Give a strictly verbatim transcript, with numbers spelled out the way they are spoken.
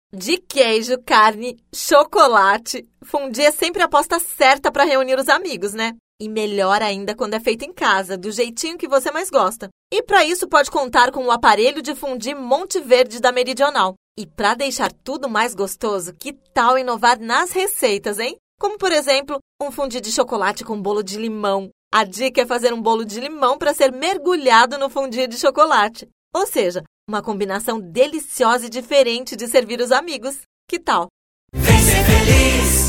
De queijo, carne, chocolate. Fondue é sempre a aposta certa para reunir os amigos, né? E melhor ainda quando é feito em casa, do jeitinho que você mais gosta. E para isso pode contar com o aparelho de fondue Monte Verde da Meridional. E para deixar tudo mais gostoso, que tal inovar nas receitas, hein? Como, por exemplo, um fondue de chocolate com bolo de limão. A dica é fazer um bolo de limão para ser mergulhado no fondue de chocolate. Ou seja, uma combinação deliciosa e diferente de servir os amigos. Que tal? Vem ser feliz!